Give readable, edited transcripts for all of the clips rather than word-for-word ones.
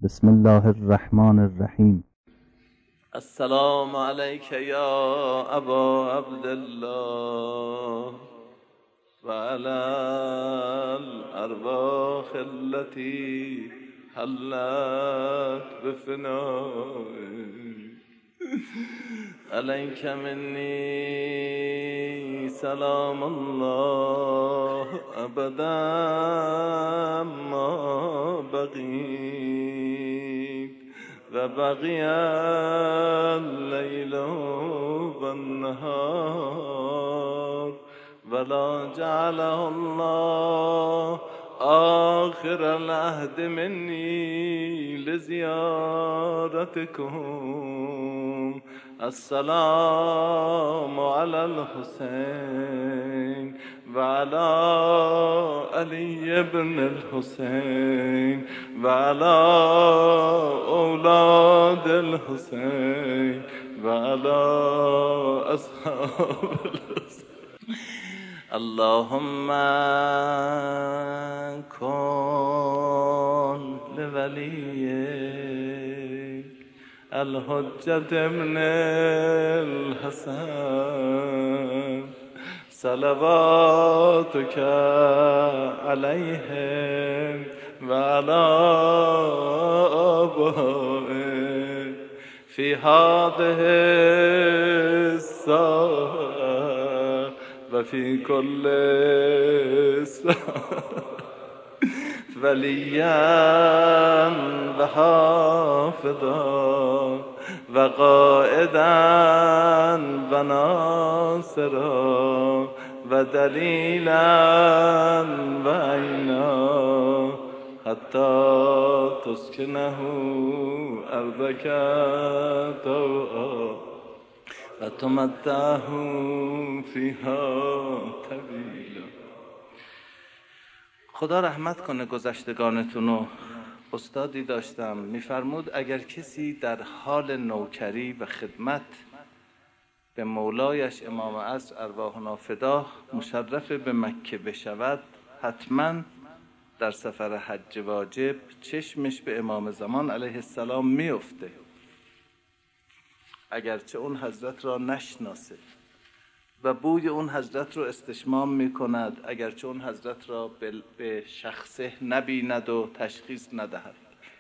بسم الله الرحمن الرحیم. السلام علیک یا ابا عبدالله و علی الارواح التي حلت بفنائك علیک منی سلام الله ابدا ما بقیت و بقی اللیل و النهار ولا جعله الله آخر العهد منی لزیارتكم. السلام علی الحسین و علی علی بن الحسین و علی اولاد الحسین و علی اصحاب الحسین. اللهم کن لولیک الحجة ابن الحسن صلواتك عليهم وعلى آبائهم في هذه الساعة وفي كل ساعة وليا وحافظا وقائدا وناصرا ودليلا وعينا حتى تسكنه أرضك طوعا وتمتعه فيها طويلا. خدا رحمت کنه گذشتگانتونو. استادی داشتم میفرمود اگر کسی در حال نوکری و خدمت به مولایش امام عصر ارواحنا فداه مشرف به مکه بشود، حتما در سفر حج واجب چشمش به امام زمان علیه السلام میفته، اگرچه اون حضرت را نشناسه و بوی اون حضرت رو استشمام می کند، اگرچه اون حضرت را به شخصه نبیند و تشخیص ندهد.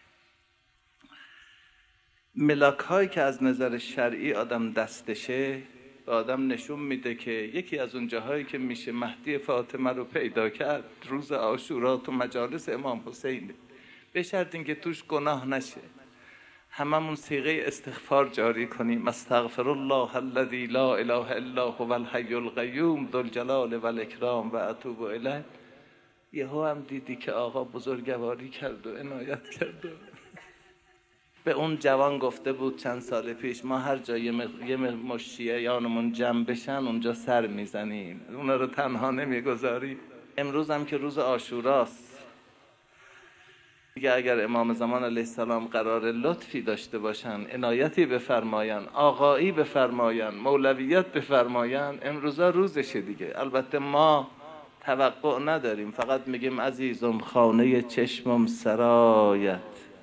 ملاک هایی که از نظر شرعی آدم دستشه به آدم نشون میده که یکی از اون جاهایی که میشه مهدی فاطمه رو پیدا کرد روز عاشورا تو مجالس امام حسینه، به شرط اینکه توش گناه نشه. هممون صیغه استغفار جاری کنیم. استغفر الله الذی لا اله الا هو الحی القیوم ذو الجلال و الاکرام و اتوب الیه. یهو هم دیدی که آقا بزرگواری کرد و عنایت کرد. به اون جوان گفته بود چند سال پیش ما هر جا یه مشیعیانمون جمع بشن اونجا سر میزنیم، اونا رو تنها نمیگذاریم. امروز هم که روز عاشوراست دیگه، اگر امام زمان علیه السلام قرار لطفی داشته باشن، عنایتی بفرماین، آقایی بفرماین، مولویت بفرماین، امروزا روزشه دیگه. البته ما توقع نداریم، فقط میگیم عزیزم خانه چشمم سرایت،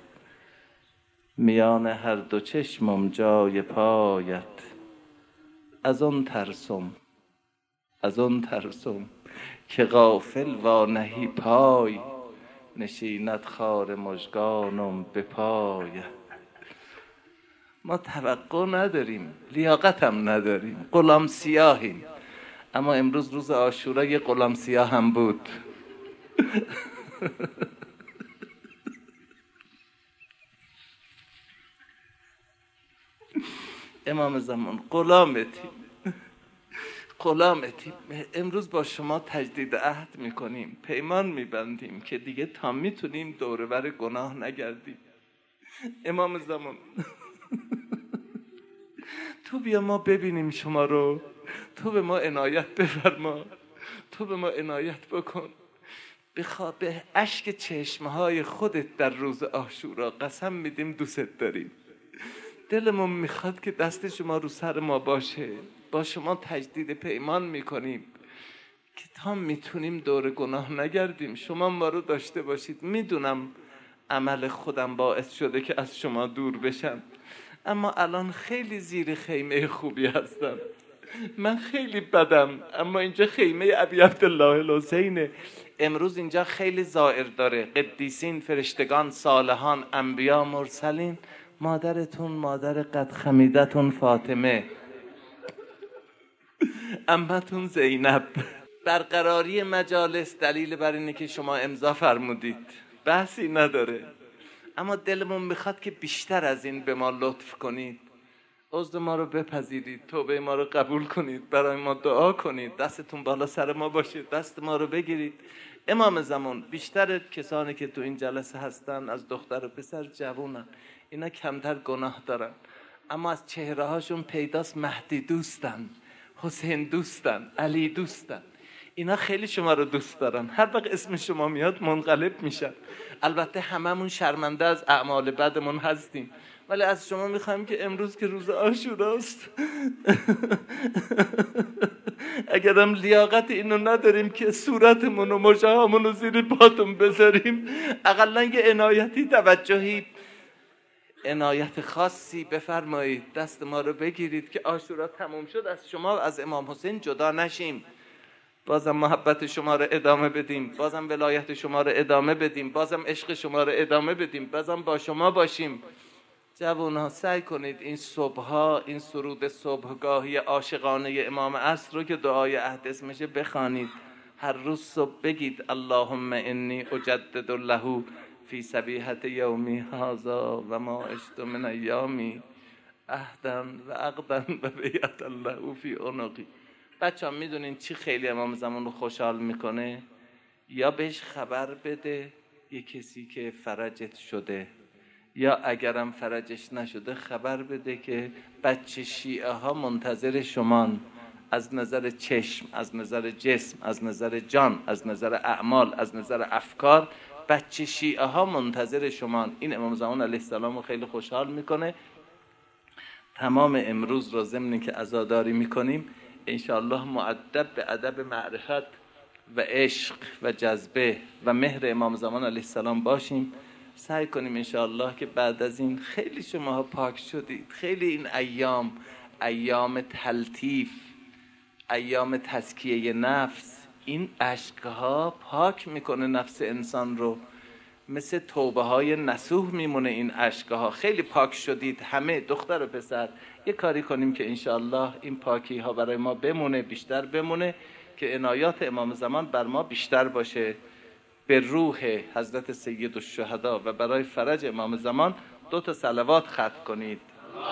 میان هر دو چشمم جای پایت. از اون ترسم که غافل و نهی پای، نشیند خار مژگانم به پای. ما توقع نداریم، لیاقت هم نداریم، غلام سیاهیم. اما امروز روز عاشورا یه غلام سیاه هم بود. امام زمان غلامتیم. امروز با شما تجدید عهد میکنیم، پیمان میبندیم که دیگه تا میتونیم دور و بر گناه نگردیم. امام زمان تو بیا ما ببینیم شما رو، تو به ما عنایت بفرما، تو به ما عنایت بکن. به اشک چشمهای خودت در روز عاشورا قسم میدیم دوست داریم. دلمون میخواد که دست شما رو سر ما باشه، با شما تجدید پیمان میکنیم که تا میتونیم دور گناه نگردیم، شما ما رو داشته باشید. میدونم عمل خودم باعث شده که از شما دور بشم، اما الان خیلی زیر خیمه خوبی هستم. من خیلی بدم، اما اینجا خیمه ابی عبدالله الحسینه. امروز اینجا خیلی زائر داره، قدیسین، فرشتگان، صالحان، انبیا، مرسلین. مادرتون مادر قد خمیدتون فاطمه، عمتون زینب. برقراری مجالس دلیل بر اینه که شما امضا فرمودید، بحثی نداره، اما دلمون میخواد که بیشتر از این به ما لطف کنید. عذر ما رو بپذیرید، توبه ما رو قبول کنید، برای ما دعا کنید، دستتون بالا سر ما باشید، دست ما رو بگیرید. امام زمان، بیشتر کسانی که تو این جلسه هستن از دختر و پسر جوونن، اینا کمتر گناه دارن، اما از چهره هاشون پیداست مهدی دوستن، حسین دوستن، علی دوستن. اینا خیلی شما رو دوست دارن، هر وقت اسم شما میاد منقلب میشن. البته هممون شرمنده از اعمال بدمون هستیم، ولی از شما میخوایم که امروز که روز عاشوراست اگرم لیاقت اینو نداریم که صورتمون و مژه‌هامون رو زیر پاتون بذاریم، اقلا یه عنایتی، توجهی، عنایت خاصی بفرمایید، دست ما رو بگیرید که عاشورا تموم شد، از شما، از امام حسین جدا نشیم، بازم محبت شما رو ادامه بدیم، بازم ولایت شما رو ادامه بدیم، بازم عشق شما رو ادامه بدیم، بازم با شما باشیم. جوان‌ها سعی کنید این صبح‌ها، این سرود صبحگاهی عاشقانه امام عصر رو که دعای عهد اسمشه بخوانید. هر روز صبح بگید اللهم انی اجدد له فی صبیحة یومی هذا و ما عشت من ایامی عهدا و عقدا و بیعة له فی عنقی. بچه‌ها میدونین چی خیلی امام زمان رو خوشحال میکنه؟ یا بهش خبر بده یه کسی که فرجت شده، یا اگرم فرجش نشده خبر بده که بچه شیعه ها منتظر شمان، از نظر چشم، از نظر جسم، از نظر جان، از نظر اعمال، از نظر افکار، بچه شیعه ها منتظر شمان. این امام زمان علیه السلام رو خیلی خوشحال میکنه. تمام امروز رو ضمن که عزاداری میکنیم انشاءالله مؤدب به ادب معرفت و عشق و جذبه و مهر امام زمان علیه السلام باشیم. سعی کنیم انشاءالله که بعد از این خیلی شماها پاک شدید، خیلی این ایام تلطیف، ایام تزکیه نفس، این اشکها پاک میکنه نفس انسان رو، مثل توبه های نصوح میمونه این اشکها. خیلی پاک شدید همه، دختر و پسر. یه کاری کنیم که انشاءالله این پاکی ها برای ما بمونه، بیشتر بمونه، که عنایات امام زمان بر ما بیشتر باشه. به روح حضرت سید الشهدا و برای فرج امام زمان 2 صلوات ختم کنید.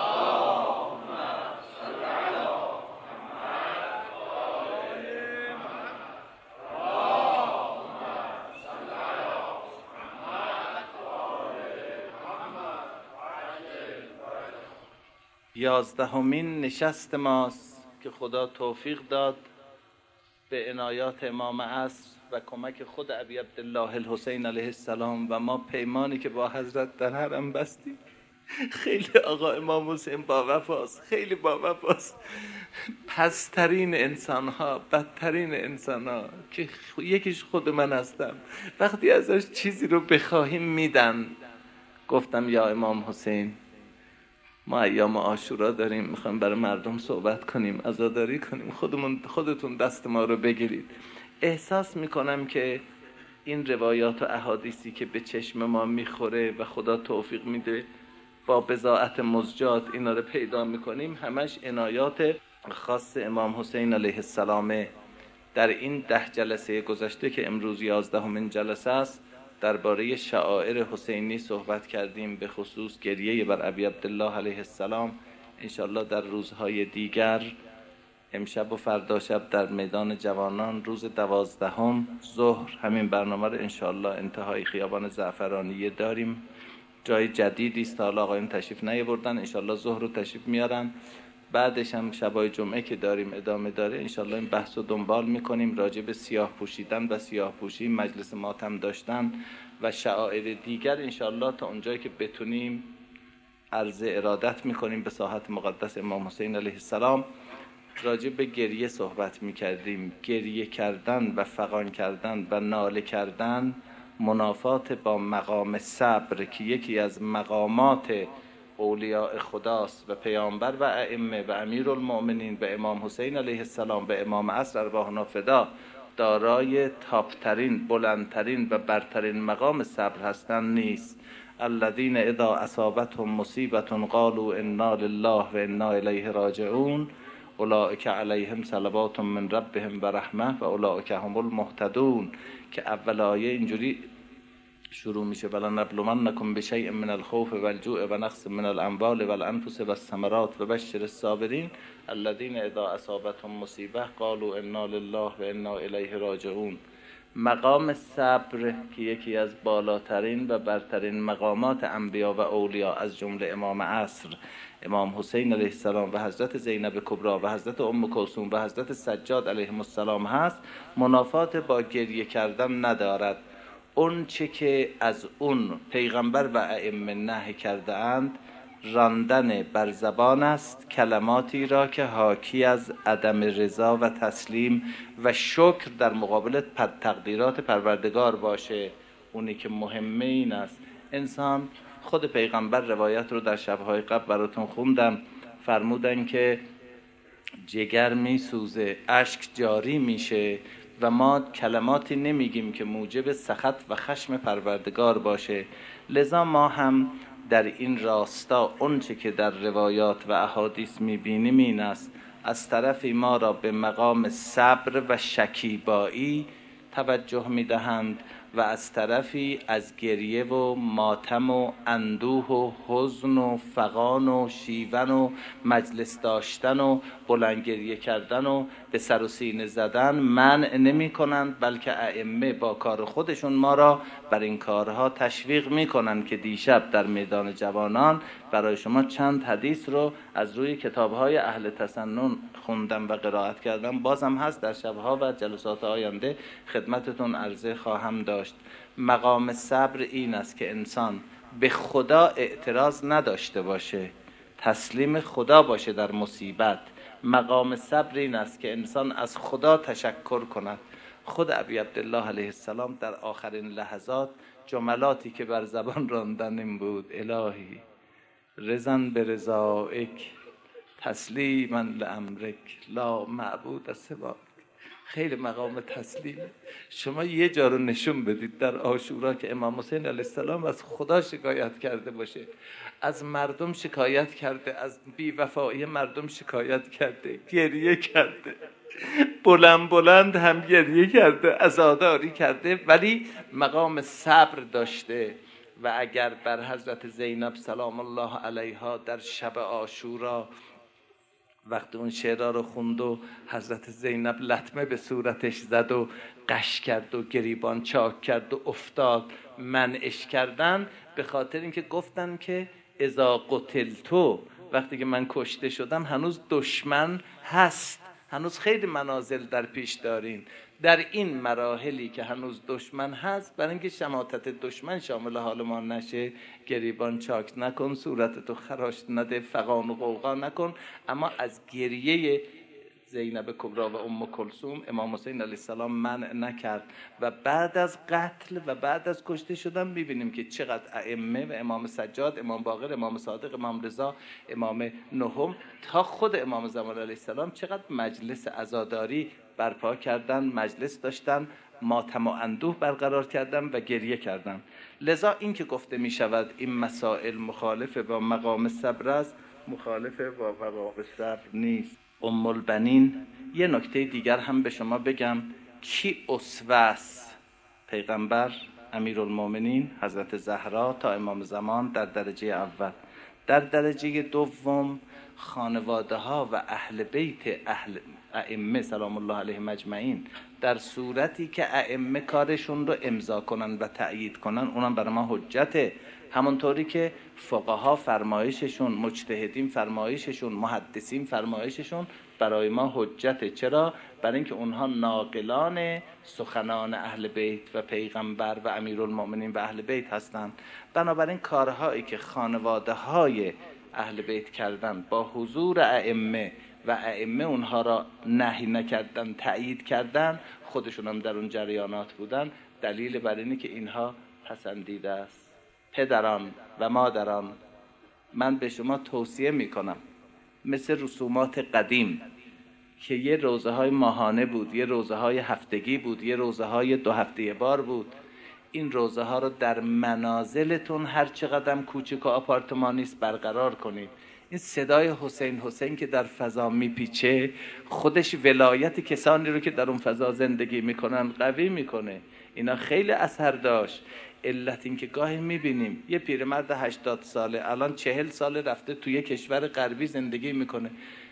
یازدهمین نشست ماست که خدا توفیق داد به عنایات امام عصر و کمک خود ابی عبدالله الحسین علیه السلام و ما پیمانی که با حضرت در حرم بستیم. خیلی آقا امام حسین با وفاست، خیلی با وفاست. پسترین انسان ها، بدترین انسان ها که یکیش خود من هستم، وقتی ازش چیزی رو بخواهیم میدن. گفتم یا امام حسین، ما ایام عاشورا داریم، میخوایم برای مردم صحبت کنیم، عزاداری کنیم، خودتون دست ما رو بگیرید. احساس میکنم که این روایات و احادیثی که به چشم ما میخوره و خدا توفیق میده با بضاعت مزجات اینا رو پیدا میکنیم، همش عنایات خاص امام حسین علیه السلامه. در این 10 جلسه گذشته که امروز 11مین جلسه است، درباره شعائر حسینی صحبت کردیم، به خصوص گریه بر ابی عبدالله علیه السلام. انشالله در روزهای دیگر، امشب و فردا شب در میدان جوانان، روز 12 ظهر، همین برنامه رو انشالله انتهای خیابان زعفرانیه داریم. جای جدیدی است، حالا آقایون تشریف نیاوردن، انشالله ظهر رو تشریف میارن. بعدش هم شبای جمعه که داریم ادامه داره، انشالله این بحث رو دنبال میکنیم راجع به سیاه پوشیدن و سیاه پوشی، مجلس ماتم داشتن و شعائر دیگر. انشالله تا اونجایی که بتونیم عرض ارادت میکنیم به ساحت مقدس امام حسین علیه السلام. راجع به گریه صحبت میکردیم. گریه کردن و فغان کردن و ناله کردن منافات با مقام صبر که یکی از مقامات اولیاء خداست و پیامبر و ائمه و امیرالمؤمنین و امام حسین علیه السلام و امام عصر ارواحنا فدا دارای تاپترین، بلندترین و برترین مقام صبر هستند نیست. الذین اذا اصابتهم مصیبة قالوا انا لله و انا الیه راجعون اولئک علیهم صلوات من ربهم و رحمه و اولئک هم المهتدون، که اول آیه اینجوری شروع میشه: ولنبلونکم بشیء من الخوف والجوع و نقص من الاموال والانفس والثمرات و بشر الصابرین الذین اذا اصابتهم مصیبه قالوا انا لله و انا الیه راجعون. مقام صبر که یکی از بالاترین و برترین مقامات انبیا و اولیا از جمله امام عصر، امام حسین علیه السلام و حضرت زینب کبری و حضرت ام کلثوم و حضرت سجاد علیهم السلام هست، منافات با گریه کردن ندارد. اون چه که از اون پیغمبر و ائمه نهی کرده اند راندن بر زبان است کلماتی را که حاکی از عدم رضا و تسلیم و شکر در مقابل تقدیرات پروردگار باشه. اونی که مهمه این است انسان، خود پیغمبر روایت رو در شبهای قبل براتون خوندم، فرمودن که جگر میسوزه، اشک جاری میشه و ما کلماتی نمیگیم که موجب سخط و خشم پروردگار باشه. لذا ما هم در این راستا اونچه که در روایات و احادیث میبینیم این است: از طرفی ما را به مقام صبر و شکیبایی توجه میدهند و از طرفی از گریه و ماتم و اندوه و حزن و فغان و شیون و مجلس داشتن و بلند گریه کردن و به سر و سینه زدن منع نمی کنند، بلکه ائمه با کار خودشون ما را بر این کارها تشویق می کنند که دیشب در میدان جوانان برای شما چند حدیث رو از روی کتابهای اهل تسنن خوندم و قرائت کردم، بازم هست در شبها و جلسات آینده خدمتتون عرضه خواهم داشت. مقام صبر این است که انسان به خدا اعتراض نداشته باشه، تسلیم خدا باشه در مصیبت. مقام صبر این است که انسان از خدا تشکر کند. خود ابی عبدالله علیه السلام در آخرین لحظات جملاتی که بر زبان راندن این بود: الهی رضا برضایک تسلیما لامرک لا معبود سواک. خیلی مقام تسلیمه. شما یه جا رو نشون بدید در عاشورا که امام حسین علیه السلام از خدا شکایت کرده باشه، از مردم شکایت کرده، از بی‌وفایی مردم شکایت کرده، گریه کرده، بلند بلند هم گریه کرده، عزاداری کرده، ولی مقام صبر داشته. و اگر بر حضرت زینب سلام الله علیها در شب عاشورا وقتی اون شعرها رو خوند و حضرت زینب لطمه به صورتش زد و قش کرد و گریبان چاک کرد و افتاد، منعش کردن، به خاطر اینکه گفتن که اذا قتلتو، وقتی که من کشته شدم هنوز دشمن هست، هنوز خیلی منازل در پیش دارین. در این مراحلی که هنوز دشمن هست، برای اینکه شماتت دشمن شامل حال ما نشه، گریبان چاک نکن، صورتتو خراش نده، فغان و غوغا نکن. اما از گریه زینب کبری و ام کلثوم امام حسین علیه السلام منع نکرد. و بعد از قتل و بعد از کشته شدن میبینیم که چقدر ائمه و امام سجاد، امام باقر، امام صادق، امام رضا، امام نهم تا خود امام زمان علیه السلام چقدر مجلس عزاداری برپا کردن، مجلس داشتن، ماتم و اندوه برقرار کردن و گریه کردن. لذا این که گفته می شود این مسائل مخالف با مقام صبر است، مخالف با مقام صبر نیست. ام البنین، یه نکته دیگر هم به شما بگم، کی اسوه است؟ پیغمبر، امیرالمؤمنین حضرت زهرا تا امام زمان در درجه اول. در درجه دوم خانواده ها و اهل بیت ائمه سلام الله علیهم اجمعین، در صورتی که ائمه کارشون رو امضا کنن و تأیید کنن، اونم برای ما حجته. همونطوری که فقها فرمایششون، مجتهدین فرمایششون، محدثین فرمایششون برای ما حجته. چرا؟ برای اینکه اونها ناقلان سخنان اهل بیت و پیغمبر و امیرالمؤمنین و اهل بیت هستند. بنابراین کارهایی که خانواده های اهل بیت کردن با حضور ائمه و ائمه اونها را نهی نکردن، تأیید کردن، خودشون هم در اون جریانات بودن، دلیل بر اینه که اینها پسندیده است. پدران و مادران، من به شما توصیه میکنم مثل رسومات قدیم که یه روزه های ماهانه بود، یه روزه های هفتگی بود، یه روزه های 2 هفته بار بود، این روزه ها رو در منازلتون هر چقدر کوچک و آپارتمانیست برقرار کنید. این صدای حسین حسین که در فضا میپیچه خودش ولایت کسانی رو که در اون فضا زندگی میکنن قوی میکنه. اینا خیلی اثر داشت. علت این که گاهی میبینیم یه پیرمرد 80 ساله الان 40 ساله رفته توی کشور غربی زندگی میکنه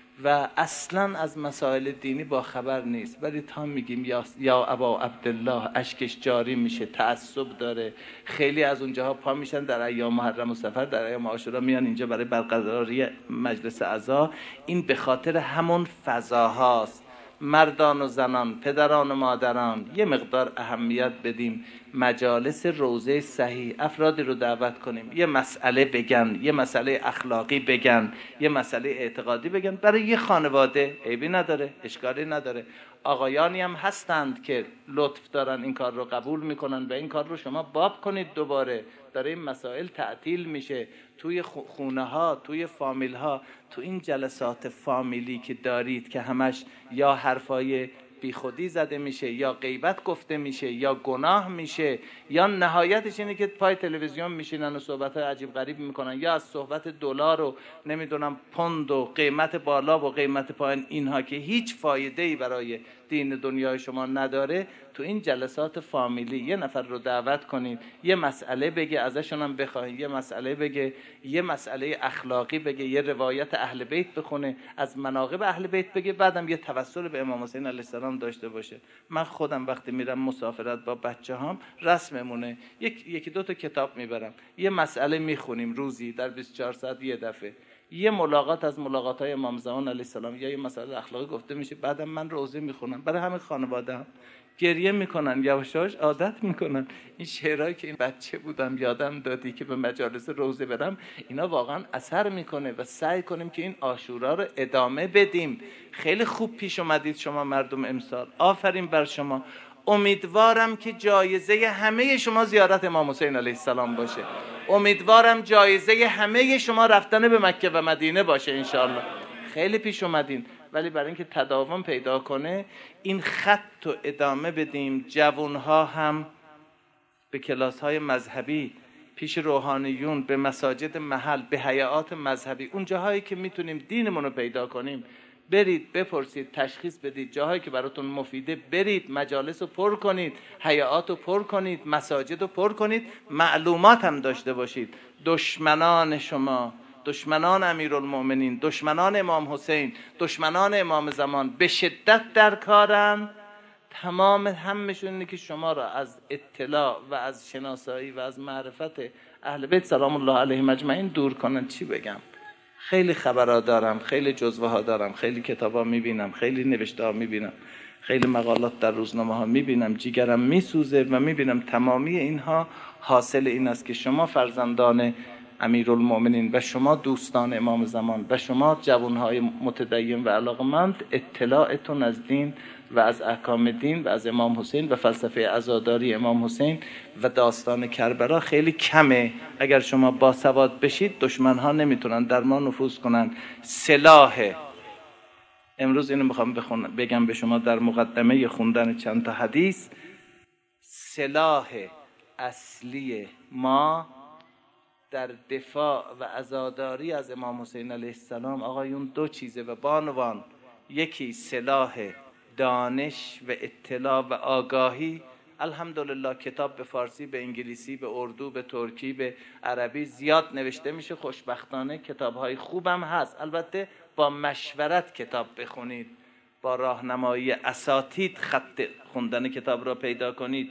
و اصلا از مسائل دینی با خبر نیست، ولی تا میگیم یا ابا عبدالله اشکش جاری میشه، تعصب داره. خیلی از اونجاها پا میشن در ایام محرم و سفر، در ایام عاشورا میان اینجا برای برقراری مجلس عزا. این به خاطر همون فضاهاست. مردان و زنان، پدران و مادران، یه مقدار اهمیت بدیم. مجالس روزه صحیح، افرادی رو دعوت کنیم یه مسئله بگن، یه مسئله اخلاقی بگن، یه مسئله اعتقادی بگن. برای یه خانواده عیبی نداره، اشکالی نداره. آقایانی هم هستند که لطف دارن این کار رو قبول میکنن و این کار رو شما باب کنید. دوباره داره این مسائل تعطیل میشه توی خونه ها، توی فامیل ها. تو این جلسات فامیلی که دارید که همش یا حرفای بی خودی زده میشه، یا غیبت گفته میشه، یا گناه میشه، یا نهایتش اینه که پای تلویزیون میشینن و صحبت عجیب غریب میکنن، یا از صحبت دلار و نمیدونم پوند و قیمت بالا و قیمت پایین، اینها که هیچ فایده‌ای برای دین دنیای شما نداره. تو این جلسات فامیلی یه نفر رو دعوت کنید، یه مسئله بگه، ازشون هم بخواید یه مسئله بگه، یه مسئله اخلاقی بگه، یه روایت اهل بیت بخونه، از مناقب اهل بیت بگه، بعدم یه توسل به امام حسین علیه السلام داشته باشه. من خودم وقتی میرم مسافرت با بچه‌هام رسممونه یکی دو تا کتاب میبرم، یه مسئله میخونیم روزی در 24 ساعت یه دفعه. یه ملاقات از ملاقات‌های امام زمان علیه السلام یا یه مسئله اخلاقی گفته میشه، بعدم من روزه میخونم. برای همه خانواده‌ام گریه میکنن، یواش یواش عادت میکنن. این شعرهایی که این بچه بودم یادم دادی که به مجالس روزه برم، اینا واقعا اثر میکنه و سعی کنیم که این عاشورا رو ادامه بدیم. خیلی خوب پیش اومدید شما مردم امسال، آفرین بر شما. امیدوارم که جایزه همه شما زیارت امام حسین علیه السلام باشه. امیدوارم جایزه همه شما رفتن به مکه و مدینه باشه انشاءالله. خیلی پیش اومدین، ولی برای اینکه تداوم پیدا کنه این خط رو ادامه بدیم. جوانها هم به کلاس‌های مذهبی، پیش روحانیون، به مساجد محل، به هیئات مذهبی، اون جاهایی که میتونیم دینمون رو پیدا کنیم برید، بپرسید، تشخیص بدید. جاهایی که براتون مفیده برید، مجالس رو پر کنید، هیئات رو پر کنید، مساجد رو پر کنید، معلومات هم داشته باشید. دشمنان شما، دشمنان امیرالمؤمنین، دشمنان امام حسین، دشمنان امام زمان به شدت در کارن. تمام همشون اینه که شما را از اطلاع و از شناسایی و از معرفت اهل بیت سلام الله علیهم اجمعین دور کنن. چی بگم؟ خیلی خبرها دارم، خیلی جزوه ها دارم، خیلی کتاب ها میبینم، خیلی نوشته ها میبینم، خیلی مقالات در روزنامه ها میبینم، جیگرم میسوزه و میبینم تمامی اینها حاصل این است که شما فرزندان امیرالمؤمنین و شما دوستان امام زمان و شما جوانهای متدین و علاقمند اطلاعتون از دین و از احکام دین و از امام حسین و فلسفه عزاداری امام حسین و داستان کربلا خیلی کمه. اگر شما باسواد بشید دشمنها نمیتونن در ما نفوذ کنن. سلاح امروز اینو میخوام بگم به شما در مقدمه خوندن چند تا حدیث. سلاح اصلی ما در دفاع و عزاداری از امام حسین علیه السلام آقایون دو چیزه و بانوان. یکی سلاح دانش و اطلاع و آگاهی. الحمدلله کتاب به فارسی، به انگلیسی، به اردو، به ترکی، به عربی زیاد نوشته میشه. خوشبختانه کتاب‌های خوبم هست. البته با مشورت کتاب بخونید، با راهنمایی اساتید خط خوندن کتاب را پیدا کنید.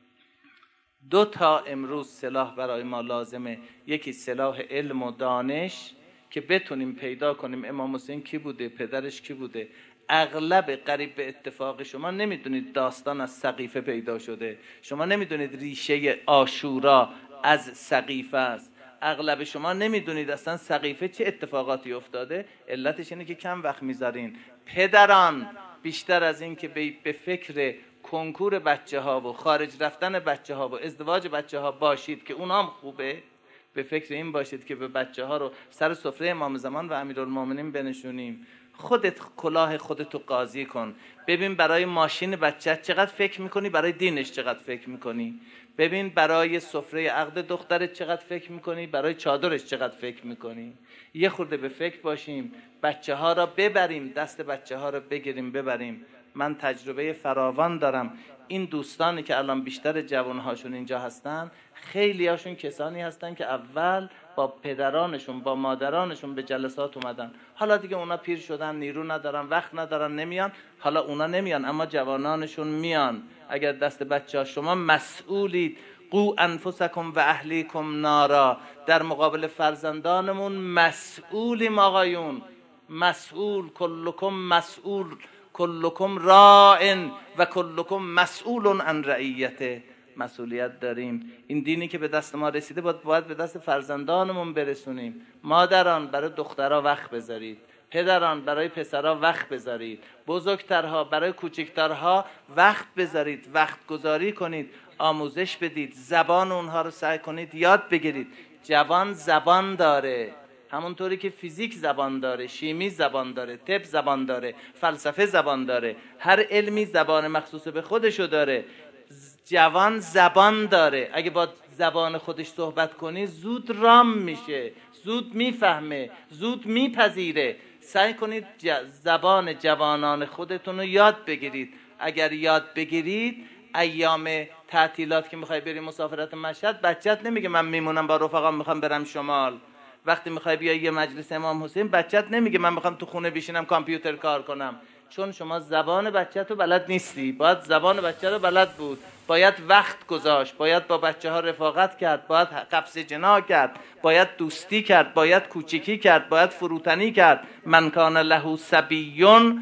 دو تا امروز سلاح برای ما لازمه. یکی سلاح علم و دانش که بتونیم پیدا کنیم امام حسین کی بوده، پدرش کی بوده. اغلب قریب به اتفاق شما نمیدونید داستان از سقیفه پیدا شده، شما نمیدونید ریشه عاشورا از سقیفه است، اغلب شما نمیدونید اصلا سقیفه چه اتفاقاتی افتاده. علتش اینه که کم وقت میذارین. پدران بیشتر از این که به فکر کنکور بچه ها و خارج رفتن بچه ها و ازدواج بچه ها باشید که اونام خوبه، به فکر این باشید که به بچه ها رو سر سفره امام زمان و امیرالمومنین بنشونیم. خودت کلاه خودتو قاضی کن، ببین برای ماشین بچه چقدر فکر میکنی، برای دینش چقدر فکر میکنی. ببین برای سفره عقد دخترت چقدر فکر میکنی، برای چادرش چقدر فکر میکنی. یه خورده به فکر باشیم، بچه ها را ببریم، دست بچه ها را بگیریم ببریم. من تجربه فراوان دارم. این دوستانی که الان بیشتر جوانهاشون اینجا هستن، خیلی هاشون کسانی هستن که اول با پدرانشون با مادرانشون به جلسات اومدن، حالا دیگه اونا پیر شدن، نیرو ندارن، وقت ندارن، نمیان. حالا اونا نمیان اما جوانانشون میان. اگر دست بچه ها شما مسئولید، قو انفسکم و اهلیکم نارا، در مقابل فرزندانمون مسئولیم آقایون، مسئول. کلکم مسئول، کلکم راع و کلکم مسئول عن رعیته. مسئولیت داریم. این دینی که به دست ما رسیده باید به دست فرزندانمون برسونیم. مادران برای دخترها وقت بذارید، پدران برای پسرها وقت بذارید، بزرگترها برای کوچکترها وقت بذارید، وقت گذاری کنید، آموزش بدید، زبان اونها رو سعی کنید یاد بگیرید. جوان زبان داره، همونطوری که فیزیک زبان داره، شیمی زبان داره، طب زبان داره، فلسفه زبان داره، هر علمی زبان مخصوص به خودشو داره. جوان زبان داره، اگه با زبان خودش صحبت کنی زود رام میشه، زود میفهمه، زود میپذیره. سعی کنید زبان جوانان خودتون رو یاد بگیرید. اگر یاد بگیرید، ایام تعطیلات که میخوای بری مسافرت مشهد، بچت نمیگه من میمونم با رفقام میخوام برم شمال. وقتی میخوای بیای یه مجلس امام حسین، بچت نمیگه من میخوام تو خونه بشینم کامپیوتر کار کنم، چون شما زبان بچت رو بلد نیستی. باید زبان بچه رو بلد بود، باید وقت گذاشت، باید با بچه ها رفاقت کرد، باید قفس جنا کرد، باید دوستی کرد، باید کوچیکی کرد، باید فروتنی کرد. من کان له صبیون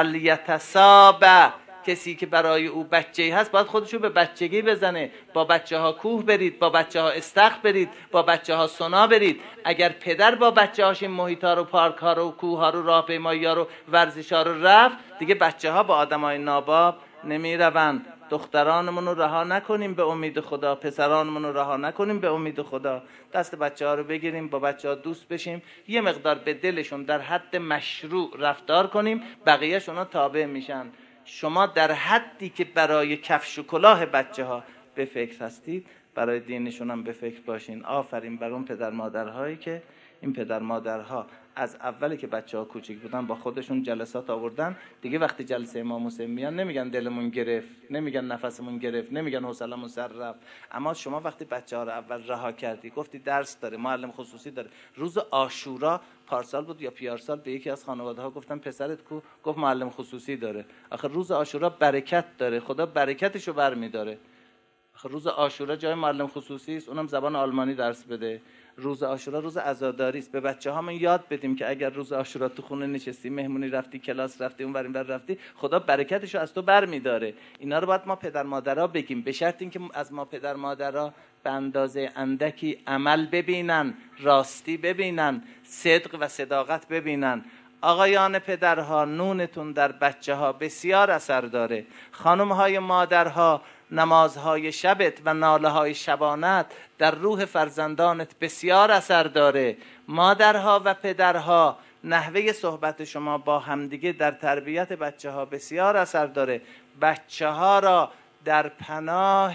فلیتسابع، کسی که برای او بچه‌ای هست باید خودشو به بچگی بزنه. با بچه ها کوه برید، با بچه ها استخر برید، با بچه ها سونا برید. اگر پدر با بچه هاش این محیط ها رو، پارک ها رو، کوه ها رو، راهپیمایی ها رو، ورزش ها رو رفت، دیگه بچه ها با آدمای ناباب نمی روند. دخترانمون رو رها نکنیم به امید خدا، پسرانمون رو رها نکنیم به امید خدا. دست بچه ها رو بگیریم، با بچه ها دوست بشیم، یه مقدار به دلشون در حد مشروع رفتار کنیم، بقیه شونا تابع میشن. شما در حدی که برای کفش و کلاه بچه ها به فکر هستید، برای دینشون هم به فکر باشین. آفرین بر اون پدر مادرهایی که این پدر مادرها از اولی که بچه ها کوچیک بودن با خودشون جلسات آوردن. دیگه وقتی جلسه امام حسین میان نمیگن دلمون گرفت، نمیگن نفسمون گرفت، نمیگن حوصله‌مون سر رفت. اما شما وقتی بچه ها رو اول رها کردی، گفتی درس داره، معلم خصوصی داره. روز عاشورا پارسال بود یا پیارسال به یکی از خانواده ها گفتن پسرت کو؟ گفت معلم خصوصی داره. آخه روز عاشورا برکت داره، خدا برکتشو برمی‌داره. آخه روز عاشورا جای معلم خصوصی است، اونم زبان آلمانی درس بده. روز عاشورا روز عزاداری است. به بچه‌هامون یاد بدیم که اگر روز عاشورا تو خونه نشستی، مهمونی رفتی، کلاس رفتی، اون ور این ور رفتی، خدا برکتشو از تو برمی‌داره. اینا رو باید ما پدر مادرها بگیم، به شرط اینکه از ما پدر مادرها به اندازه اندکی عمل ببینن، راستی ببینن، صدق و صداقت ببینن. آقایان پدرها، نونتون در بچه ها بسیار اثر داره. خانم‌های مادرها، نمازهای شبت و ناله‌های شبانت در روح فرزندانت بسیار اثر داره. مادرها و پدرها، نحوه صحبت شما با همدیگه در تربیت بچه ها بسیار اثر داره. بچه ها را در پناه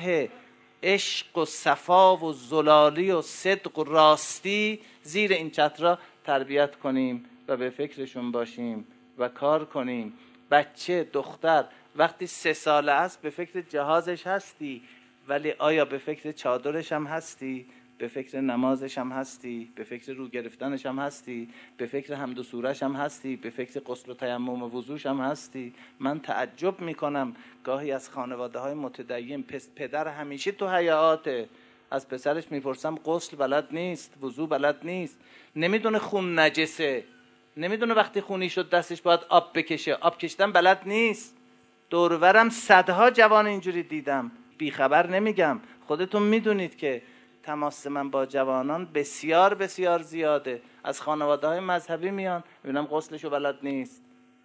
عشق و صفا و زلالی و صدق و راستی زیر این چترها تربیت کنیم و به فکرشون باشیم و کار کنیم. بچه دختر وقتی 3 ساله است به فکر جهازش هستی، ولی آیا به فکر چادرش هم هستی؟ به فکر نمازش هم هستی؟ به فکر رو گرفتنش هم هستی؟ به فکر حمد و سورش هم هستی؟ به فکر غسل و تیمم و وضوش هم هستی؟ من تعجب میکنم گاهی از خانواده های متدین، پدر همیشه تو حیاته، از پسرش میپرسم غسل بلد نیست، وضو بلد نیست، نمیدونه خون نجسه، نمیدونه وقتی خونی شد دستش باید آب بکشه، آب کشیدن بلد نیست. دور و برم صدها جوان اینجوری دیدم، بیخبر نمیگم. خودتون میدونید که تماس من با جوانان بسیار بسیار زیاده. از خانواده های مذهبی میان، میبینم غسلشو بلد نیست،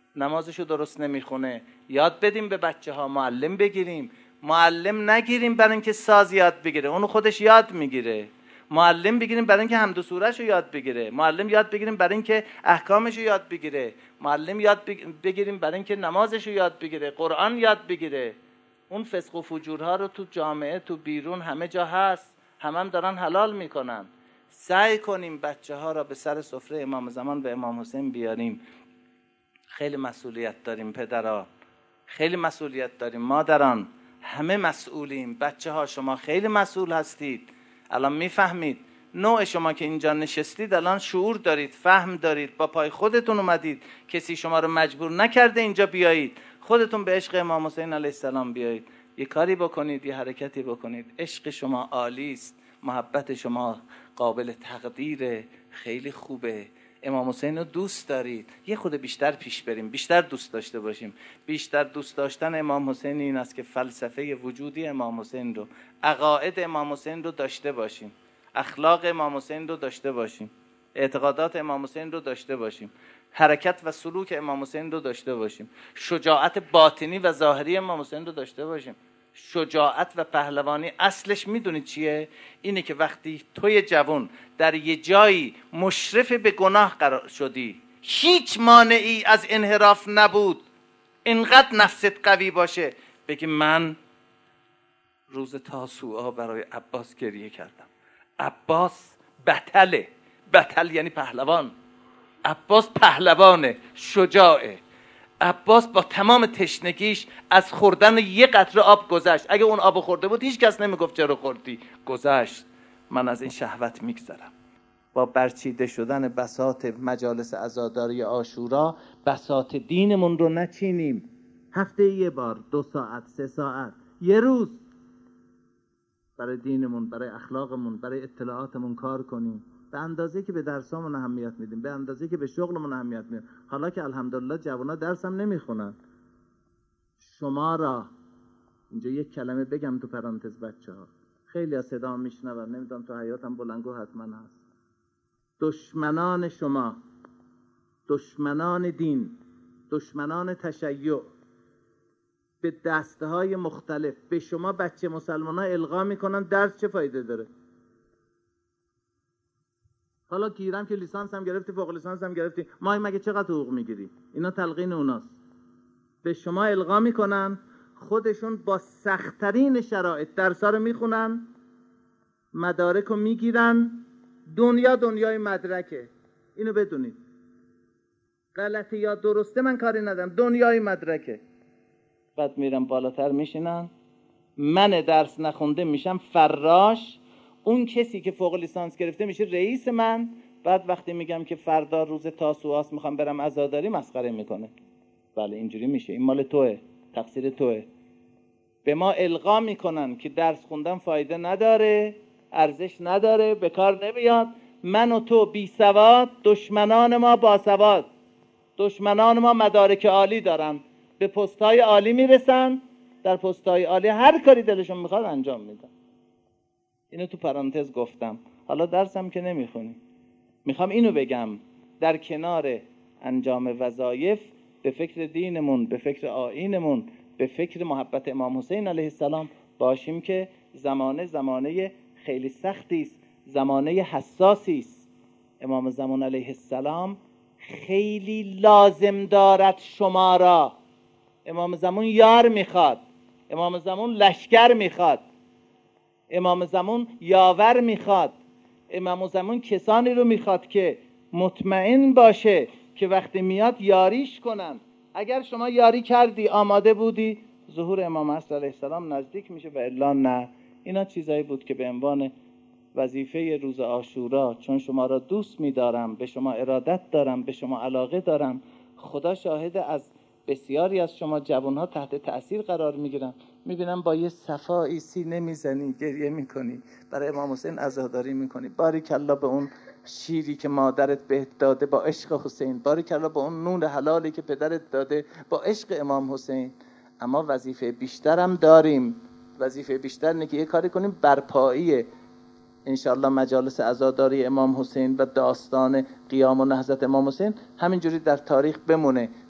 نمازشو درست نمیخونه. یاد بدیم به بچه ها، معلم بگیریم. معلم نگیریم برای اینکه ساز یاد بگیره، اونو خودش یاد میگیره. معلم بگیریم برای اینکه حمد و سوره‌شو یاد بگیره. معلم یاد بگیریم برای اینکه احکامشو یاد بگیره. معلم یاد بگیریم برای اینکه نمازشو یاد بگیره، قرآن یاد بگیره. اون فسق و فجورها رو تو جامعه، تو بیرون، همه جا هست، هم دارن حلال میکنن. سعی کنیم بچه ها را به سر سفره امام زمان و امام حسین بیاریم. خیلی مسئولیت داریم پدران، خیلی مسئولیت داریم مادران، همه مسئولیم. بچه ها شما خیلی مسئول هستید. الان میفهمید، نوع شما که اینجا نشستید الان شعور دارید، فهم دارید، با پای خودتون اومدید، کسی شما رو مجبور نکرده اینجا بیایید، خودتون به عشق امام حسین علیه السلام بیایید. یه کاری بکنید، یه حرکتی بکنید. عشق شما عالی است، محبت شما قابل تقدیره، خیلی خوبه. امام حسین رو دوست دارید، یه خود بیشتر پیش بریم، بیشتر دوست داشته باشیم. بیشتر دوست داشتن امام حسین این است که فلسفه وجودی امام حسین رو، عقاید امام حسین رو داشته باشیم، اخلاق امام حسین رو داشته باشیم، اعتقادات امام حسین رو داشته باشیم، حرکت و سلوک امام حسین رو داشته باشیم، شجاعت باطنی و ظاهری امام حسین رو داشته باشیم. شجاعت و پهلوانی اصلش میدونید چیه؟ اینه که وقتی توی جوان در یه جایی مشرف به گناه قرار شدی، هیچ مانعی از انحراف نبود، اینقدر نفست قوی باشه بگی من روز تاسوعا برای عباس گریه کردم. عباس بطله، بطل یعنی پهلوان. عباس پهلوانه، شجاعه. عباس با تمام تشنگیش از خوردن یه قطره آب گذشت. اگه اون آب خورده بود هیچ کس نمیگفت چرا خوردی، گذشت. من از این شهوت میگذرم. با برچیده شدن بساط مجالس عزاداری عاشورا بساط دینمون رو نچینیم. هفته یه بار 2 ساعت 3 ساعت یه روز برای دینمون، برای اخلاقمون، برای اطلاعاتمون کار کنیم. به اندازه که به درسامون اهمیت میدیم، به اندازه که به شغلمون اهمیت میدیم. حالا که الحمدلله جوانا درس هم نمیخونن. شما را اینجا یک کلمه بگم تو پرانتز بچه‌ها، خیلی از صدا میشنوم، نمیدونم تو حیاتم بلندگو حتما هست. دشمنان شما، دشمنان دین، دشمنان تشیع به دسته‌های مختلف به شما بچه مسلمان‌ها القا میکنن درس چه فایده داره؟ حالا گیرم که لیسانس هم گرفتی، فوق لیسانس هم گرفتی، ماهی مگه چقدر حقوق میگیری؟ اینا تلقین اوناست. به شما القا میکنن، خودشون با سخت‌ترین شرایط درس‌ها رو میخونن، مدارک رو میگیرن. دنیا دنیای مدرکه، اینو بدونید. غلطه یا درسته من کاری ندارم، دنیای مدرکه. بعد میرم بالاتر میشینن، من درس نخونده میشم فراش، اون کسی که فوق لیسانس گرفته میشه رئیس من. بعد وقتی میگم که فردا روز تاسوعاست میخوام برم عزاداری مسخره میکنه. بله اینجوری میشه، این مال توه، تقصیر توه. به ما القا میکنن که درس خوندن فایده نداره، ارزش نداره، به کار نمیاد. من و تو بی سواد، دشمنان ما با سواد. دشمنان ما مدارک عالی دارن، به پست‌های عالی میرسن، در پست‌های عالی هر کاری دلشون میخواد انجام میدن. اینو تو پرانتز گفتم. حالا درسم که نمیخونی. میخوام اینو بگم، در کنار انجام وظایف به فکر دینمون، به فکر آیینمون، به فکر محبت امام حسین علیه السلام باشیم که زمانه خیلی سختی است، زمانه حساسی است. امام زمان علیه السلام خیلی لازم دارد شما را. امام زمان یار میخواد، امام زمان لشکر میخواد، امام زمان یاور میخواد، امام زمان کسانی رو میخواد که مطمئن باشه که وقتی میاد یاریش کنن. اگر شما یاری کردی، آماده بودی، ظهور امام عصر علیه السلام نزدیک میشه و الا نه. اینا چیزایی بود که به عنوان وظیفه روز عاشورا، چون شما را دوست می‌دارم، به شما ارادت دارم، به شما علاقه دارم، خدا شاهد، از بسیاری از شما جوان‌ها تحت تأثیر قرار می‌گیرم، می‌بینم با یه صفایی سینه می‌زنی، گریه می‌کنی، برای امام حسین عزاداری می‌کنی. باریکالله به اون شیری که مادرت بهت داده با عشق حسین، باریکالله به اون نون حلالی که پدرت داده با عشق امام حسین. اما وظیفه بیشترم داریم. وظیفه بیشتر اینه که یه کاری کنیم برپایی انشاءالله مجالس عزاداری امام حسین و داستان قیام و نهضت امام حسین همینجوری در تاریخ بمونه.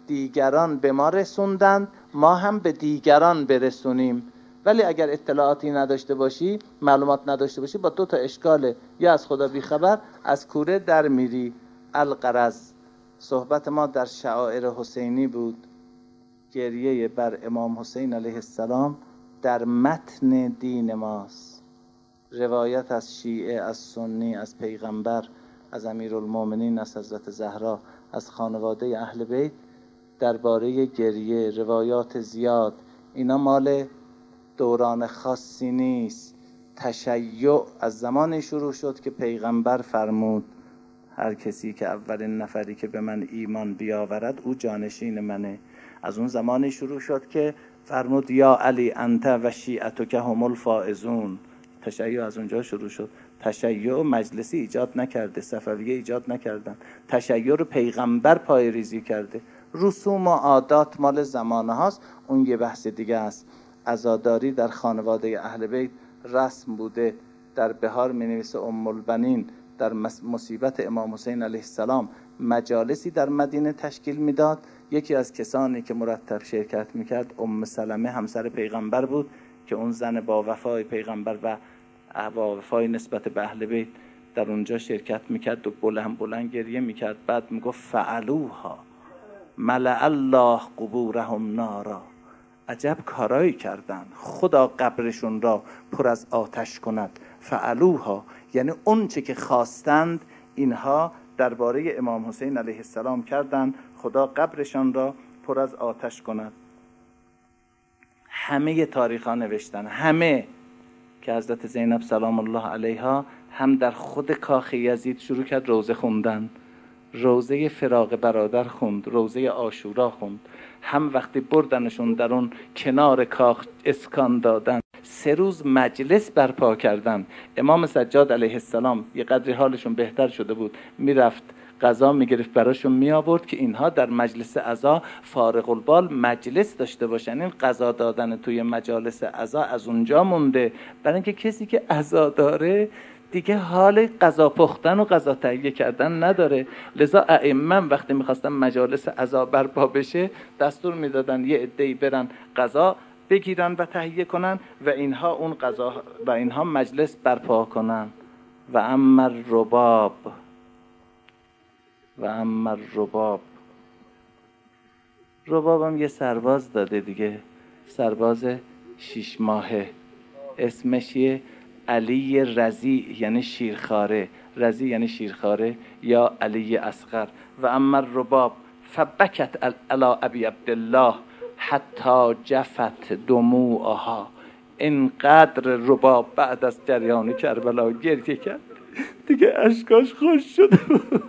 دیگران به ما رسوندند، ما هم به دیگران برسونیم. ولی اگر اطلاعاتی نداشته باشی، معلومات نداشته باشی، با 2 تا اشکاله: یا از خدا بیخبر، از کوره در میری. الغرض صحبت ما در شعائر حسینی بود. گریه بر امام حسین علیه السلام در متن دین ماست. روایت از شیعه، از سنی، از پیغمبر، از امیرالمومنین، از حضرت زهرا، از خانواده اهل بیت درباره گریه، روایات زیاد. اینا مال دوران خاصی نیست. تشیع از زمانی شروع شد که پیغمبر فرمود هر کسی که اولین نفری که به من ایمان بیاورد او جانشین منه. از اون زمانی شروع شد که فرمود یا علی انت و شیعتک هم الفائزون. تشیع از اونجا شروع شد. تشیع مجلسی ایجاد نکرده، صفویه ایجاد نکردن. تشیع رو پیغمبر پای ریزی کرده. رسوم و عادات مال زمانه هاست، اون یه بحث دیگه است. عزاداری در خانواده اهل بیت رسم بوده. در بهار می نویسه ام البنین در مصیبت امام حسین علیه السلام مجالسی در مدینه تشکیل میداد. یکی از کسانی که مرتب شرکت میکرد ام سلمه همسر پیغمبر بود که اون زن با وفای پیغمبر و با وفای نسبت به اهل بیت در اونجا شرکت میکرد و بلند گریه میکرد. بعد میگفت فعلوها ملأ الله قبورهم نارا. عجب کارایی کردن، خدا قبرشون را پر از آتش کند. فعلوها یعنی اون چه که خواستند اینها درباره امام حسین علیه السلام کردند، خدا قبرشان را پر از آتش کند. همه تاریخ ها نوشتن، همه، که حضرت زینب سلام الله علیها هم در خود کاخ یزید شروع کرد روزه خوندن. روزه فراق برادر خوند، روزه عاشورا خوند. هم وقتی بردنشون در اون کنار کاخ اسکان دادن، 3 روز مجلس برپا کردن. امام سجاد علیه السلام یه قدری حالشون بهتر شده بود، میرفت غذا میگرفت براشون میآورد که اینها در مجلس عزا فارغ البال مجلس داشته باشن. این غذا دادن توی مجالس عزا از اونجا مونده، برای اینکه کسی که عزا داره دیگه حال غذا پختن و غذا تهیه کردن نداره. لذا ائمه وقتی میخواستن مجالس عزا برپا بشه دستور میدادن یه عده‌ای برن غذا بگیرن و تهیه کنن و اینها اون غذا و اینها مجلس برپا کنن. و اما الرباب ربابم یه سرباز داده دیگه، سرباز 6 ماهه، اسمش یه علی رضی یعنی شیرخواره، رضی یعنی شیرخواره یا علی اصغر. و اما الرباب فبکت علی ابی عبدالله حتی جفت دموعها. اینقدر رباب بعد از جریان کربلا گریه کرد دیگه اشکاش خوش شد.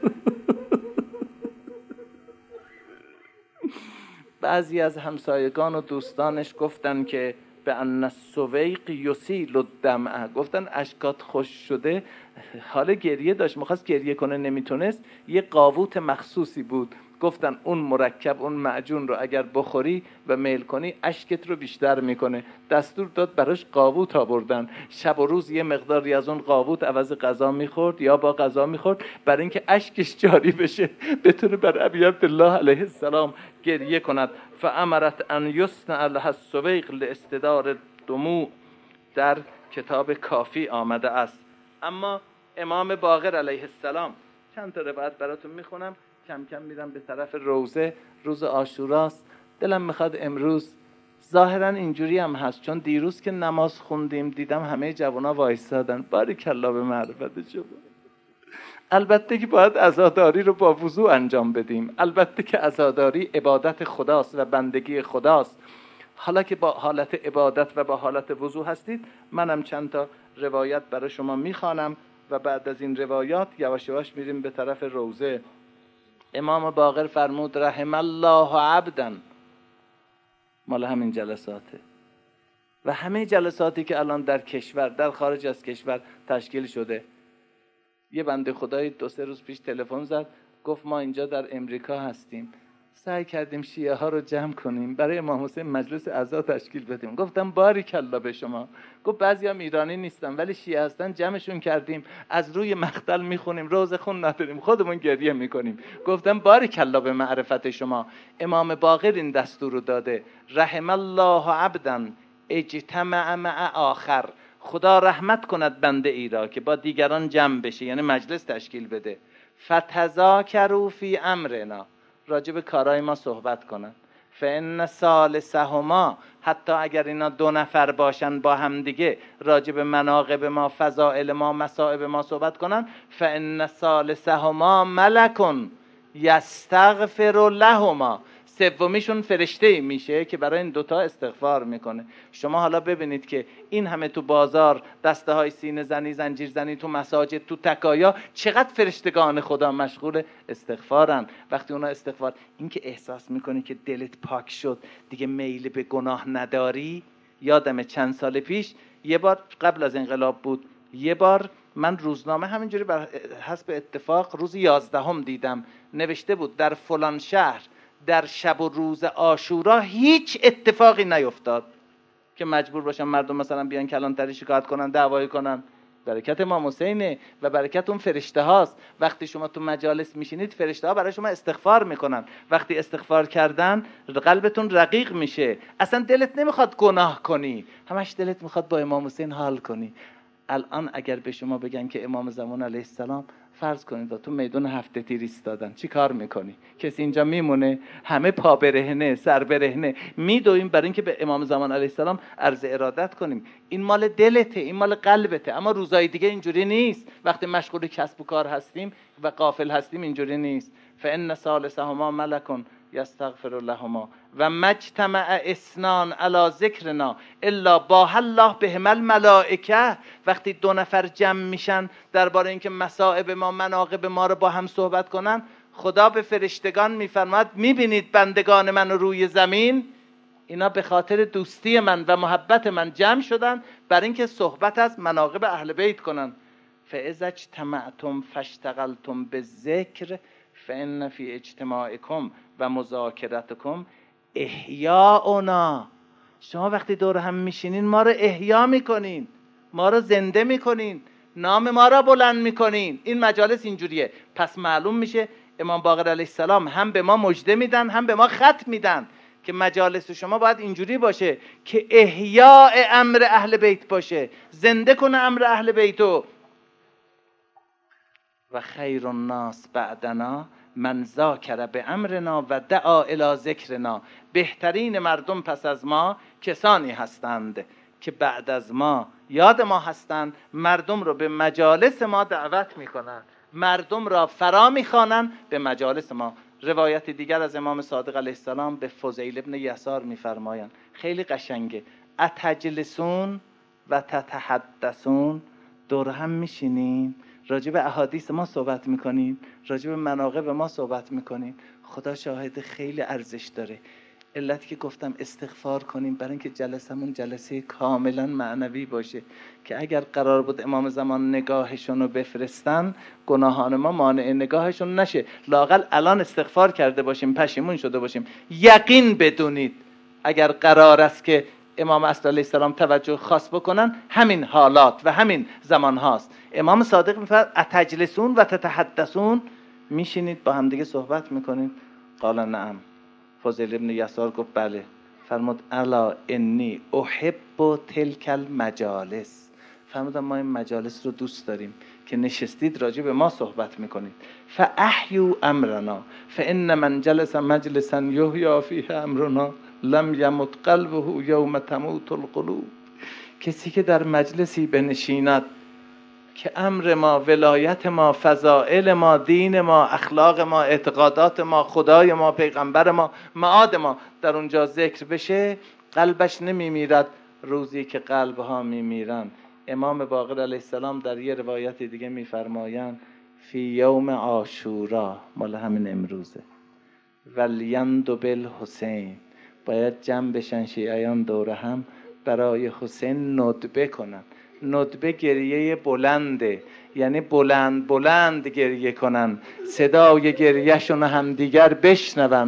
بعضی از همسایگان و دوستانش گفتن که به ان السویق یسیل الدمع، گفتن اشکات خوش شده، حال گریه داشت، میخواست گریه کنه نمیتونست، یه قاووت مخصوصی بود، گفتن اون مرکب، اون معجون رو اگر بخوری و میل کنی اشکت رو بیشتر میکنه. دستور داد براش قاووت آوردن، شب و روز یه مقداری از اون قاووت عوض غذا میخورد یا با غذا میخورد برای اینکه اشکش جاری بشه، بتونه بر ابی عبدالله علیه السلام گریه کند. فامرت ان یصنع لها السویق لاستدار الدموع، در کتاب کافی آمده است. اما امام باقر علیه السلام، چند تا روایت براتون میخونم، کم کم میرم به طرف روزه. روز عاشوراست، دلم میخواد امروز، ظاهرا اینجوری هم هست چون دیروز که نماز خوندیم دیدم همه جوانا وایسادن، باریکلا به معرفت شما. البته که باید عزاداری رو با وضو انجام بدیم، البته که عزاداری عبادت خداست و بندگی خداست. حالا که با حالت عبادت و با حالت وضو هستید، منم چند تا روایت برای شما میخوانم و بعد از این روایات یواش یواش میریم به طرف روزه. امام باقر فرمود رحم الله عبدا، مال همین جلساته و همه جلساتی که الان در کشور، در خارج از کشور تشکیل شده. یه بنده خدایی 2-3 روز پیش تلفن زد، گفت ما اینجا در امریکا هستیم، سعی کردیم شیعه ها رو جمع کنیم برای امام حسین مجلس عزا تشکیل بدیم. گفتم باریکلا به شما. گفت بعضیام ایرانی نیستن ولی شیعه هستن، جمعشون کردیم، از روی مقتل میخونیم، روزه خون نداریم، خودمون گریه میکنیم. گفتم باریکلا به معرفت شما. امام باقر این دستور رو داده: رحم الله عبدا اجتمع مع آخر. خدا رحمت کند بنده ای را که با دیگران جمع بشه، یعنی مجلس تشکیل بده. فتذاکروا فی امرنا، راجع به کارهای ما صحبت کنن. فان ثالثهما، حتی اگر اینا 2 نفر باشن با هم دیگه راجع به مناقب ما، فضائل ما، مصائب ما صحبت کنن. فان ثالثهما ملک یستغفر لهما، سومیشون فرشته میشه که برای این دوتا استغفار میکنه. شما حالا ببینید که این همه تو بازار دسته های سینه زنی، زنجیر زنی، تو مساجد، تو تکایا، چقدر فرشتگان خدا مشغول استغفارن. وقتی اونا استغفار، این که احساس میکنی که دلت پاک شد، دیگه میل به گناه نداری. یادم چند سال پیش یه بار، قبل از انقلاب بود، یه بار من روزنامه همینجوری بر حسب اتفاق روز 11 دیدم، نوشته بود در فلان شهر در شب و روز عاشورا هیچ اتفاقی نیفتاد که مجبور باشن مردم مثلا بیان کلانتری شکایت کنن، دعوایی کنن. برکت امام حسینه و برکت اون فرشته هاست. وقتی شما تو مجالس میشینید، فرشته ها برای شما استغفار میکنن. وقتی استغفار کردن قلبتون رقیق میشه، اصلا دلت نمیخواد گناه کنی، همش دلت میخواد با امام حسین حال کنی. الان اگر به شما بگن که امام زمان علیه السلام، فرض کنید تو میدون هفته تیر ایستادن، چی کار میکنی؟ کسی اینجا میمونه؟ همه پا برهنه، سر برهنه، میدویم برای اینکه به امام زمان علیه السلام عرض ارادت کنیم. این مال دلته، این مال قلبته. اما روزای دیگه اینجوری نیست. وقتی مشغول کسب و کار هستیم و غافل هستیم اینجوری نیست. فان ثالثهما ملک یستغفر لهما و مجتمع اثنان علی ذکرنا الا باح الله بهما الملائکه. وقتی 2 نفر جمع میشن درباره اینکه مصائب ما، مناقب ما رو با هم صحبت کنن، خدا به فرشتگان میفرماید میبینید بندگان من روی زمین، اینا به خاطر دوستی من و محبت من جمع شدن برای اینکه صحبت از مناقب اهل بیت کنن. فاذا اجتمعتم فاشتغلتم بالذکر فان فی اجتماعکم و مذاکرتکم احیاؤنا. شما وقتی دور هم میشینین ما رو احیا میکنین، ما رو زنده میکنین، نام ما رو بلند میکنین. این مجالس اینجوریه. پس معلوم میشه امام باقر علیه السلام هم به ما مژده میدن، هم به ما خط میدن که مجالس شما باید اینجوری باشه که احیاء امر اهل بیت باشه، زنده کنه امر اهل بیتو. و خیر الناس بعدنا من ذاکر به امرنا و دعا الی ذکرنا. بهترین مردم پس از ما کسانی هستند که بعد از ما یاد ما هستند، مردم رو به مجالس ما دعوت میکنند، مردم را فرا میخوانند به مجالس ما. روایت دیگر از امام صادق علیه السلام به فضیل ابن یسار میفرمایند، خیلی قشنگه: اتجلسون و تتحدثون، دور هم میشینین راجع به احادیث ما صحبت میکنین، راجع به مناقب ما صحبت میکنین. خدا شاهد خیلی ارزش داره. علتی که گفتم استغفار کنیم برای اینکه جلسمون جلسه کاملا معنوی باشه، که اگر قرار بود امام زمان نگاهشون رو بفرستن، گناهان ما مانع نگاهشون نشه. لااقل الان استغفار کرده باشیم، پشیمون شده باشیم. یقین بدونید اگر قرار است که امام اصل علیه السلام توجه خاص بکنن، همین حالات و همین زمان هاست. امام صادق میفرماید اتجلسون و تتحدثون، میشینید با هم دیگه صحبت میکنید. قال نعم. فضیل ابن یسار گفت بله. فرمود الا انی احب تلک المجالس. فرمودم ما این مجالس رو دوست داریم که نشستید راجع به ما صحبت میکنید. فاحیوا امرنا فان من جلس مجلسا یحیی فیه امرنا لم یمت قلبه یوم تموت القلوب. کسی که در مجلسی بنشیند که امر ما، ولایت ما، فضائل ما، دین ما، اخلاق ما، اعتقادات ما، خدای ما، پیغمبر ما، معاد ما در اونجا ذکر بشه، قلبش نمیمیرد روزی که قلبها میمیرن. امام باقر علیه السلام در یه روایت دیگه میفرمایند فی یوم عاشورا، مال همین امروزه، ولیندب الحسین، باید جمع بشن شیعیان دور هم برای حسین ندبه کنن. ندبه گریه بلنده، یعنی بلند بلند گریه کنن، صدای گریهشون هم دیگر بشنون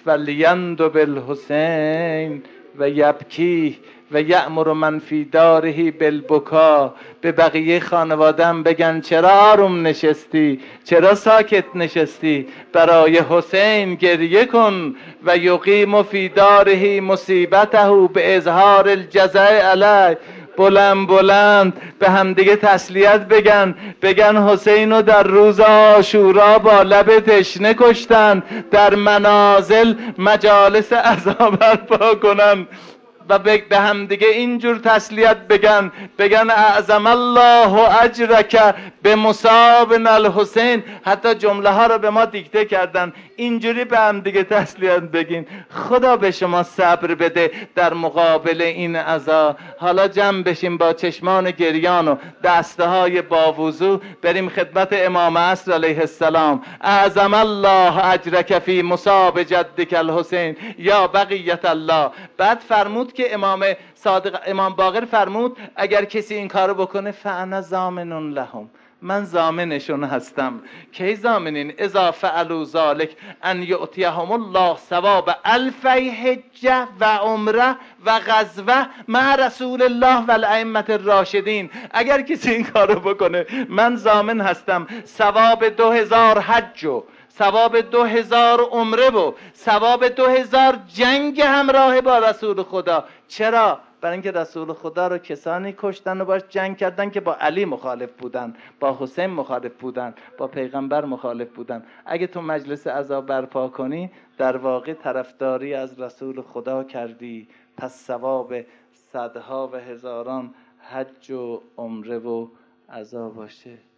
فلیند بالحسین و یبکی و یأمر من فی داره بالبکا. به بقیه خانوادم بگن چرا آروم نشستی، چرا ساکت نشستی، برای حسین گریه کن. و یقیم فی داره مصیبته به اظهار الجزع علیه. بلند بلند به همدیگه تسلیت بگن حسین رو در روز عاشورا با لب تشنه کشتن، در منازل مجالس عزا برپا کنن و به همدیگه اینجور تسلیت بگن اعظم الله اجرک به مصاب الحسین. حتی جمله ها رو به ما دیکته کردن، اینجوری به همدیگه تسلیت بگین. خدا به شما صبر بده در مقابل این عزا. حالا جمع بشیم با چشمان گریان و دسته های باوضو، بریم خدمت امام عصر علیه السلام. اعظم الله اجرک فی مصاب جدک الحسین یا بقیت الله. بعد فرمود که امام باقر فرمود اگر کسی این کارو بکنه فانا ضامن لهم، من ضامنشون هستم. کی ضامنین؟ اذا فعلوا ذلک ان یؤتیهم الله ثواب الفی حجه و عمره و غزوه مع رسول الله و الائمه الراشدین. اگر کسی این کارو بکنه من ضامن هستم ثواب 2000 حج و ثواب 2000 عمره و ثواب 2000 جنگ همراه با رسول خدا. چرا؟ برای اینکه رسول خدا رو کسانی کشتن و باش جنگ کردن که با علی مخالف بودن، با حسین مخالف بودن، با پیغمبر مخالف بودن. اگه تو مجلس عزا برپا کنی در واقع طرفداری از رسول خدا کردی، پس ثواب صدها و هزاران حج و عمره و عزا باشه.